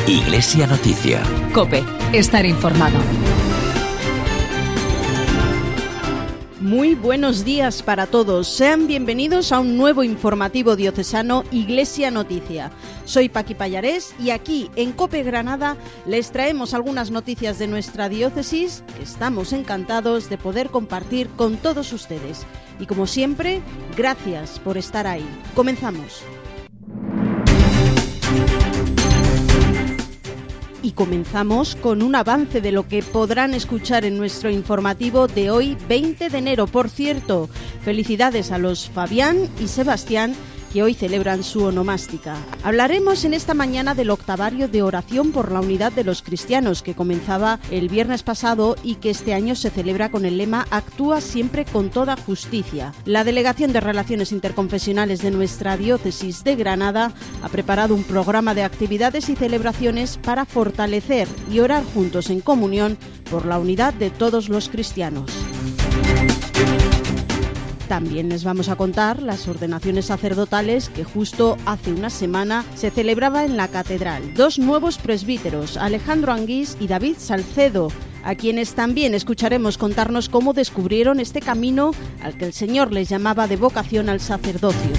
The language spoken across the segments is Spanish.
Iglesia Noticia. COPE. Estar informado. Muy buenos días para todos. Sean bienvenidos a un nuevo informativo diocesano Iglesia Noticia. Soy Paqui Pallarés y aquí en COPE Granada les traemos algunas noticias de nuestra diócesis que estamos encantados de poder compartir con todos ustedes. Y como siempre, gracias por estar ahí. Comenzamos. Y comenzamos con un avance de lo que podrán escuchar en nuestro informativo de hoy, 20 de enero. Por cierto, felicidades a los Fabián y Sebastián, que hoy celebran su onomástica. Hablaremos en esta mañana del octavario de oración por la unidad de los cristianos, que comenzaba el viernes pasado y que este año se celebra con el lema Actúa siempre con toda justicia. La Delegación de Relaciones Interconfesionales de nuestra diócesis de Granada ha preparado un programa de actividades y celebraciones para fortalecer y orar juntos en comunión por la unidad de todos los cristianos. También les vamos a contar las ordenaciones sacerdotales que justo hace una semana se celebraba en la catedral. Dos nuevos presbíteros, Alejandro Anguís y David Salcedo, a quienes también escucharemos contarnos cómo descubrieron este camino al que el Señor les llamaba de vocación al sacerdocio.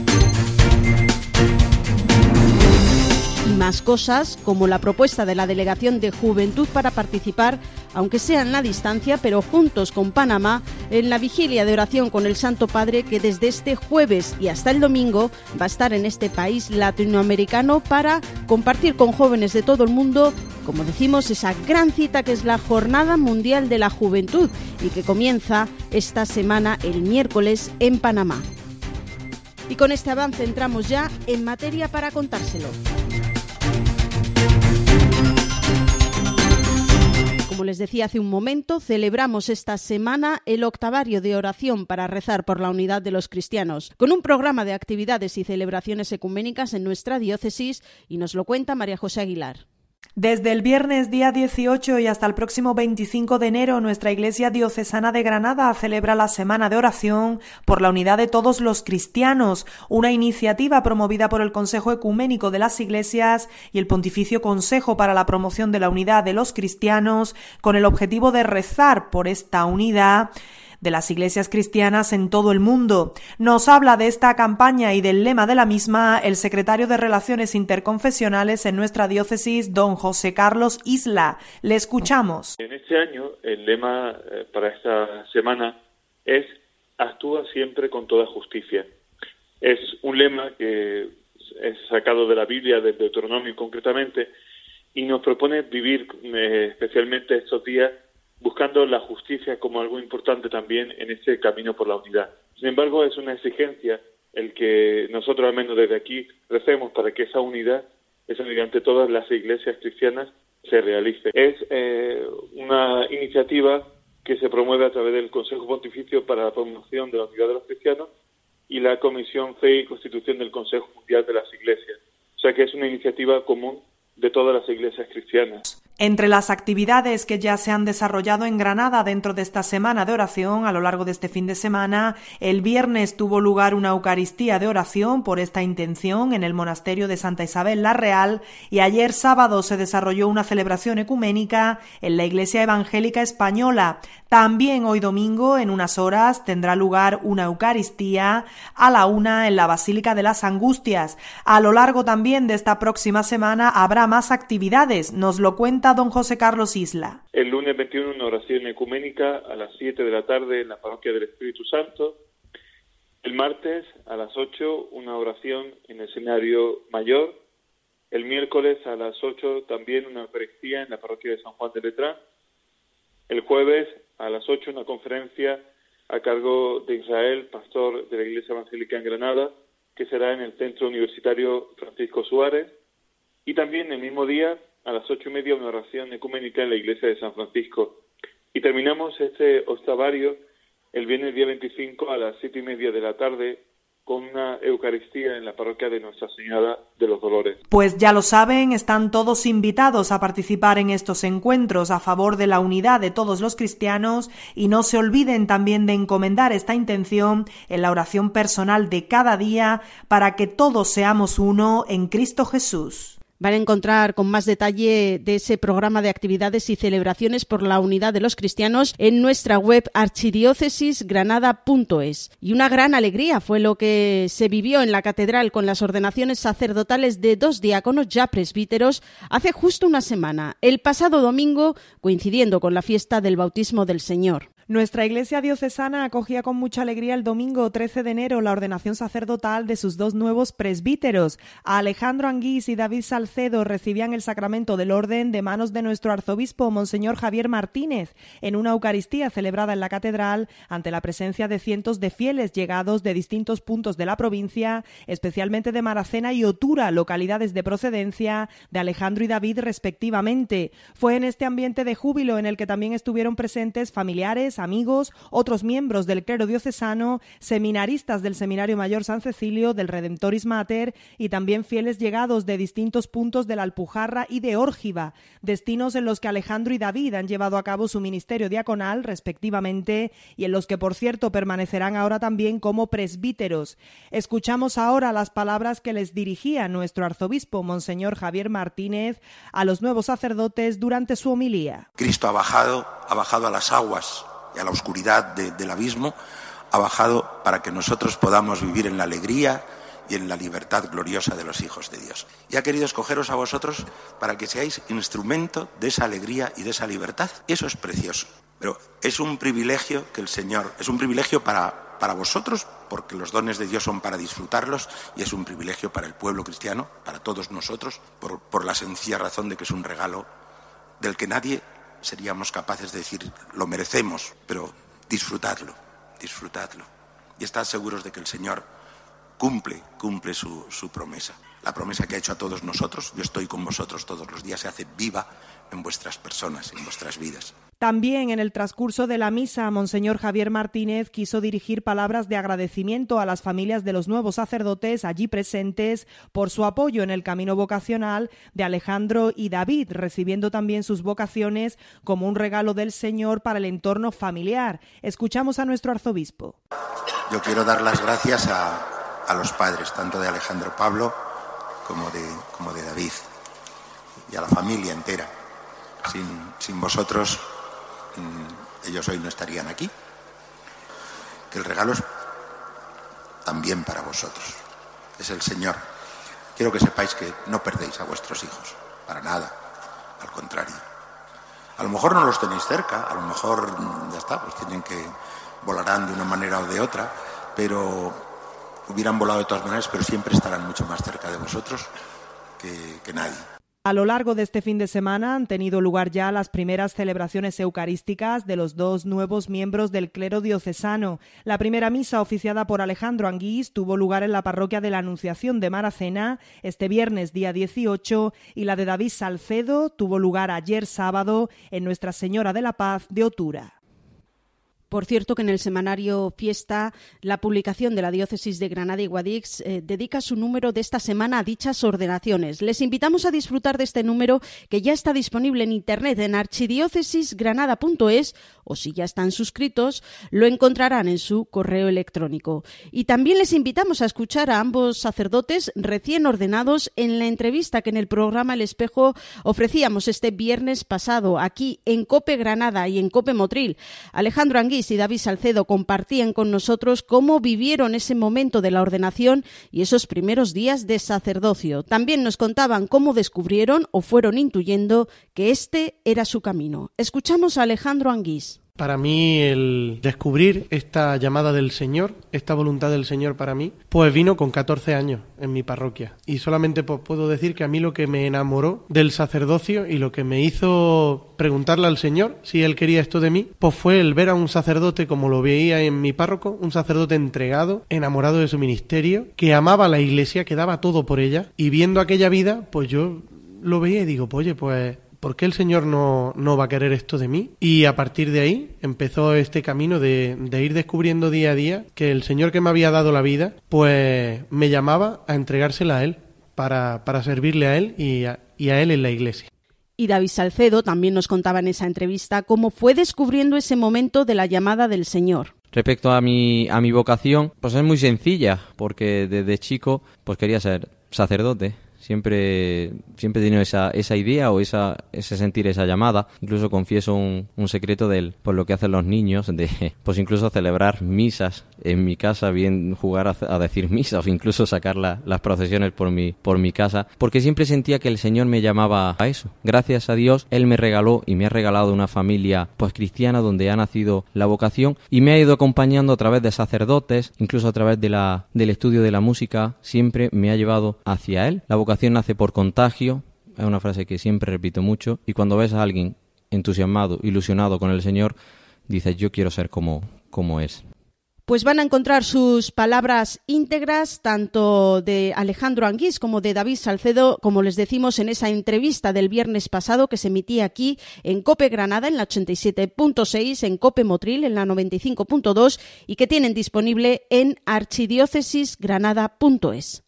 Y más cosas, como la propuesta de la Delegación de Juventud para participar, aunque sea en la distancia, pero juntos con Panamá, en la vigilia de oración con el Santo Padre, que desde este jueves y hasta el domingo va a estar en este país latinoamericano para compartir con jóvenes de todo el mundo, como decimos, esa gran cita que es la Jornada Mundial de la Juventud y que comienza esta semana el miércoles en Panamá. Y con este avance entramos ya en materia para contárselo. Como les decía hace un momento, celebramos esta semana el octavario de oración para rezar por la unidad de los cristianos, con un programa de actividades y celebraciones ecuménicas en nuestra diócesis, y nos lo cuenta María José Aguilar. Desde el viernes día 18 y hasta el próximo 25 de enero, nuestra Iglesia Diocesana de Granada celebra la Semana de Oración por la Unidad de Todos los Cristianos, una iniciativa promovida por el Consejo Ecuménico de las Iglesias y el Pontificio Consejo para la Promoción de la Unidad de los Cristianos, con el objetivo de rezar por esta unidad de las iglesias cristianas en todo el mundo. Nos habla de esta campaña y del lema de la misma el secretario de Relaciones Interconfesionales en nuestra diócesis, don José Carlos Isla. Le escuchamos. En este año el lema para esta semana es Actúa siempre con toda justicia. Es un lema que es sacado de la Biblia, del Deuteronomio concretamente, y nos propone vivir especialmente estos días buscando la justicia como algo importante también en este camino por la unidad. Sin embargo, es una exigencia el que nosotros, al menos desde aquí, recemos para que esa unidad, ante todas las iglesias cristianas, se realice. Es una iniciativa que se promueve a través del Consejo Pontificio para la Promoción de la Unidad de los Cristianos y la Comisión Fe y Constitución del Consejo Mundial de las Iglesias. O sea que es una iniciativa común de todas las iglesias cristianas. Entre las actividades que ya se han desarrollado en Granada dentro de esta semana de oración, a lo largo de este fin de semana, el viernes tuvo lugar una Eucaristía de oración por esta intención en el monasterio de Santa Isabel la Real, y ayer sábado se desarrolló una celebración ecuménica en la Iglesia Evangélica Española. También hoy domingo, en unas horas, tendrá lugar una Eucaristía a la 1 en la Basílica de las Angustias. A lo largo también de esta próxima semana habrá más actividades, nos lo cuenta don José Carlos Isla. El lunes 21 una oración ecuménica a las 7 de la tarde en la Parroquia del Espíritu Santo. El martes a las 8 una oración en el Seminario Mayor. El miércoles a las 8 también una Eucaristía en la Parroquia de San Juan de Letrán. El jueves a las 8 una conferencia a cargo de Israel, pastor de la Iglesia Evangélica en Granada, que será en el Centro Universitario Francisco Suárez. Y también el mismo día, a las 8:30, una oración ecuménica en la Iglesia de San Francisco. Y terminamos este octavario el viernes día 25 a las 7:30 de la tarde con una Eucaristía en la parroquia de Nuestra Señora de los Dolores. Pues ya lo saben, están todos invitados a participar en estos encuentros a favor de la unidad de todos los cristianos, y no se olviden también de encomendar esta intención en la oración personal de cada día para que todos seamos uno en Cristo Jesús. Van a encontrar con más detalle de ese programa de actividades y celebraciones por la unidad de los cristianos en nuestra web archidiócesisgranada.es. Y una gran alegría fue lo que se vivió en la catedral con las ordenaciones sacerdotales de 2 diáconos ya presbíteros hace justo una semana, el pasado domingo, coincidiendo con la fiesta del bautismo del Señor. Nuestra Iglesia diocesana acogía con mucha alegría el domingo 13 de enero la ordenación sacerdotal de sus 2 nuevos presbíteros. A Alejandro Anguís y David Salcedo recibían el sacramento del orden de manos de nuestro arzobispo, Monseñor Javier Martínez, en una Eucaristía celebrada en la catedral ante la presencia de cientos de fieles llegados de distintos puntos de la provincia, especialmente de Maracena y Otura, localidades de procedencia de Alejandro y David respectivamente. Fue en este ambiente de júbilo en el que también estuvieron presentes familiares, amigos, otros miembros del clero diocesano, seminaristas del Seminario Mayor San Cecilio, del Redemptoris Mater y también fieles llegados de distintos puntos de la Alpujarra y de Órgiva, destinos en los que Alejandro y David han llevado a cabo su ministerio diaconal respectivamente y en los que, por cierto, permanecerán ahora también como presbíteros. Escuchamos ahora las palabras que les dirigía nuestro arzobispo, Monseñor Javier Martínez, a los nuevos sacerdotes durante su homilía. Cristo ha bajado a las aguas y a la oscuridad del abismo, ha bajado para que nosotros podamos vivir en la alegría y en la libertad gloriosa de los hijos de Dios. Y ha querido escogeros a vosotros para que seáis instrumento de esa alegría y de esa libertad. Eso es precioso. Pero es un privilegio que el Señor, es un privilegio para vosotros, porque los dones de Dios son para disfrutarlos, y es un privilegio para el pueblo cristiano, para todos nosotros, por la sencilla razón de que es un regalo del que nadie seríamos capaces de decir, lo merecemos, pero disfrutadlo. Y estad seguros de que el Señor cumple su promesa. La promesa que ha hecho a todos nosotros, yo estoy con vosotros todos los días, se hace viva en vuestras personas, en vuestras vidas. También en el transcurso de la misa, Monseñor Javier Martínez quiso dirigir palabras de agradecimiento a las familias de los nuevos sacerdotes allí presentes por su apoyo en el camino vocacional de Alejandro y David, recibiendo también sus vocaciones como un regalo del Señor para el entorno familiar. Escuchamos a nuestro arzobispo. Yo quiero dar las gracias a los padres, tanto de Alejandro Pablo como de David, y a la familia entera. Sin vosotros ellos hoy no estarían aquí. Que el regalo es también para vosotros. Es el Señor. Quiero que sepáis que no perdéis a vuestros hijos, para nada, al contrario. A lo mejor no los tenéis cerca, a lo mejor ya está, pues volarán de una manera o de otra, pero hubieran volado de todas maneras, pero siempre estarán mucho más cerca de vosotros que nadie. A lo largo de este fin de semana han tenido lugar ya las primeras celebraciones eucarísticas de los 2 nuevos miembros del clero diocesano. La primera misa, oficiada por Alejandro Anguís, tuvo lugar en la parroquia de la Anunciación de Maracena este viernes día 18, y la de David Salcedo tuvo lugar ayer sábado en Nuestra Señora de la Paz de Otura. Por cierto, que en el semanario Fiesta, la publicación de la Diócesis de Granada y Guadix dedica su número de esta semana a dichas ordenaciones. Les invitamos a disfrutar de este número, que ya está disponible en internet en archidiócesisgranada.es, o si ya están suscritos, lo encontrarán en su correo electrónico. Y también les invitamos a escuchar a ambos sacerdotes recién ordenados en la entrevista que en el programa El Espejo ofrecíamos este viernes pasado, aquí en COPE Granada y en COPE Motril. Alejandro Anguís y David Salcedo compartían con nosotros cómo vivieron ese momento de la ordenación y esos primeros días de sacerdocio. También nos contaban cómo descubrieron o fueron intuyendo que este era su camino. Escuchamos a Alejandro Anguís. Para mí el descubrir esta llamada del Señor, esta voluntad del Señor para mí, pues vino con 14 años en mi parroquia. Y solamente pues, puedo decir que a mí lo que me enamoró del sacerdocio y lo que me hizo preguntarle al Señor si Él quería esto de mí, pues fue el ver a un sacerdote como lo veía en mi párroco, un sacerdote entregado, enamorado de su ministerio, que amaba a la Iglesia, que daba todo por ella. Y viendo aquella vida, pues yo lo veía y digo, oye, pues ¿por qué el Señor no va a querer esto de mí? Y a partir de ahí empezó este camino de ir descubriendo día a día que el Señor que me había dado la vida, pues me llamaba a entregársela a Él, para servirle a Él y a Él en la Iglesia. Y David Salcedo también nos contaba en esa entrevista cómo fue descubriendo ese momento de la llamada del Señor. Respecto a mi vocación, pues es muy sencilla, porque desde chico pues quería ser sacerdote. Siempre he tenido esa idea o ese sentir, esa llamada. Incluso confieso un secreto por lo que hacen los niños, de pues incluso celebrar misas en mi casa, bien jugar a decir misas o incluso sacar las procesiones por mi casa, porque siempre sentía que el Señor me llamaba a eso. Gracias a Dios, Él me regaló y me ha regalado una familia pues cristiana donde ha nacido la vocación y me ha ido acompañando a través de sacerdotes, incluso a través del estudio de la música, siempre me ha llevado hacia Él. La vocación nace por contagio, es una frase que siempre repito mucho, y cuando ves a alguien entusiasmado, ilusionado con el Señor, dices, yo quiero ser como es. Pues van a encontrar sus palabras íntegras, tanto de Alejandro Anguís como de David Salcedo, como les decimos en esa entrevista del viernes pasado que se emitía aquí en COPE Granada en la 87.6, en COPE Motril en la 95.2 y que tienen disponible en archidiócesisgranada.es.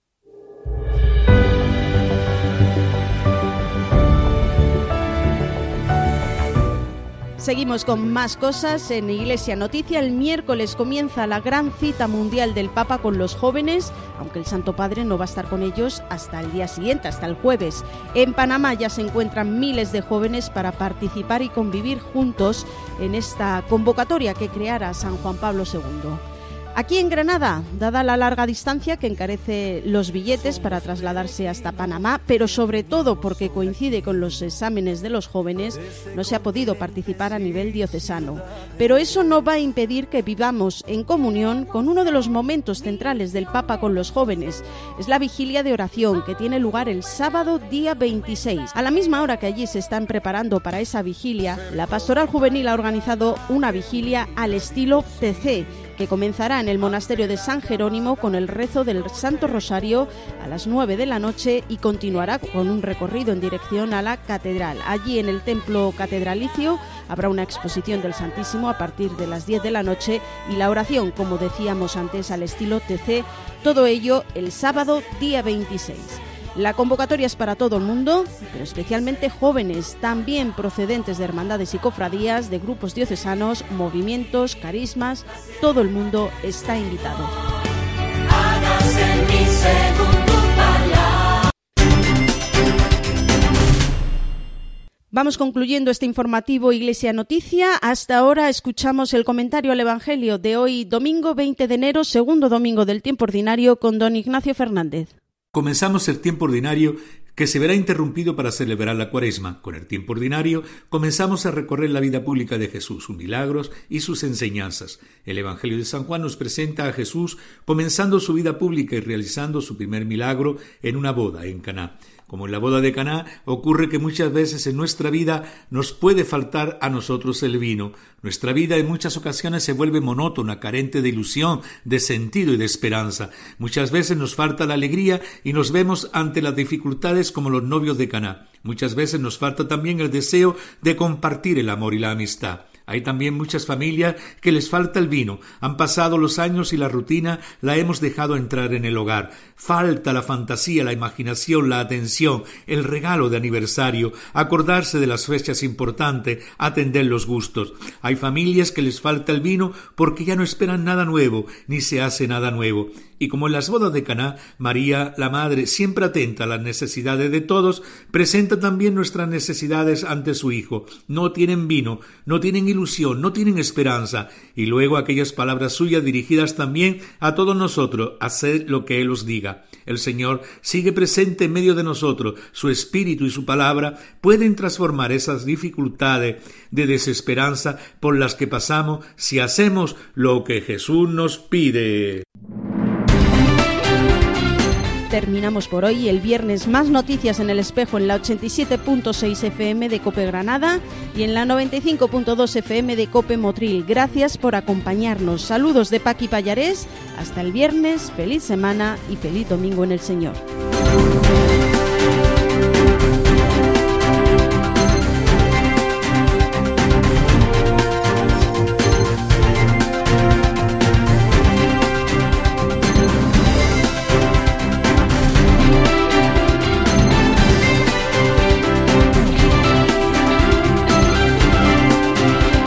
Seguimos con más cosas en Iglesia Noticia. El miércoles comienza la gran cita mundial del Papa con los jóvenes, aunque el Santo Padre no va a estar con ellos hasta el día siguiente, hasta el jueves. En Panamá ya se encuentran miles de jóvenes para participar y convivir juntos en esta convocatoria que creara San Juan Pablo II. Aquí en Granada, dada la larga distancia que encarece los billetes para trasladarse hasta Panamá, pero sobre todo porque coincide con los exámenes de los jóvenes, no se ha podido participar a nivel diocesano. Pero eso no va a impedir que vivamos en comunión con uno de los momentos centrales del Papa con los jóvenes. Es la vigilia de oración que tiene lugar el sábado día 26. A la misma hora que allí se están preparando para esa vigilia, la Pastoral Juvenil ha organizado una vigilia al estilo TC, que comenzará en el monasterio de San Jerónimo con el rezo del Santo Rosario a las 9 de la noche y continuará con un recorrido en dirección a la catedral. Allí en el templo catedralicio habrá una exposición del Santísimo a partir de las 10 de la noche y la oración, como decíamos antes, al estilo TC, todo ello el sábado día 26. La convocatoria es para todo el mundo, pero especialmente jóvenes, también procedentes de hermandades y cofradías, de grupos diocesanos, movimientos, carismas, todo el mundo está invitado. Vamos concluyendo este informativo Iglesia Noticia. Hasta ahora escuchamos el comentario al Evangelio de hoy, domingo 20 de enero, segundo domingo del tiempo ordinario, con don Ignacio Fernández. Comenzamos el tiempo ordinario que se verá interrumpido para celebrar la Cuaresma. Con el tiempo ordinario comenzamos a recorrer la vida pública de Jesús, sus milagros y sus enseñanzas. El Evangelio de San Juan nos presenta a Jesús comenzando su vida pública y realizando su primer milagro en una boda en Caná. Como en la boda de Caná, ocurre que muchas veces en nuestra vida nos puede faltar a nosotros el vino. Nuestra vida en muchas ocasiones se vuelve monótona, carente de ilusión, de sentido y de esperanza. Muchas veces nos falta la alegría y nos vemos ante las dificultades como los novios de Caná. Muchas veces nos falta también el deseo de compartir el amor y la amistad. Hay también muchas familias que les falta el vino. Han pasado los años y la rutina la hemos dejado entrar en el hogar. Falta la fantasía, la imaginación, la atención, el regalo de aniversario, acordarse de las fechas importantes, atender los gustos. Hay familias que les falta el vino porque ya no esperan nada nuevo, ni se hace nada nuevo. Y como en las bodas de Caná, María, la Madre, siempre atenta a las necesidades de todos, presenta también nuestras necesidades ante su Hijo. No tienen vino, no tienen ilusión, no tienen esperanza. Y luego aquellas palabras suyas dirigidas también a todos nosotros, haced lo que Él os diga. El Señor sigue presente en medio de nosotros. Su Espíritu y su palabra pueden transformar esas dificultades de desesperanza por las que pasamos si hacemos lo que Jesús nos pide. Terminamos por hoy. El viernes más noticias en El Espejo en la 87.6 FM de COPE Granada y en la 95.2 FM de COPE Motril. Gracias por acompañarnos. Saludos de Paqui Pallarés. Hasta el viernes. Feliz semana y feliz domingo en el Señor.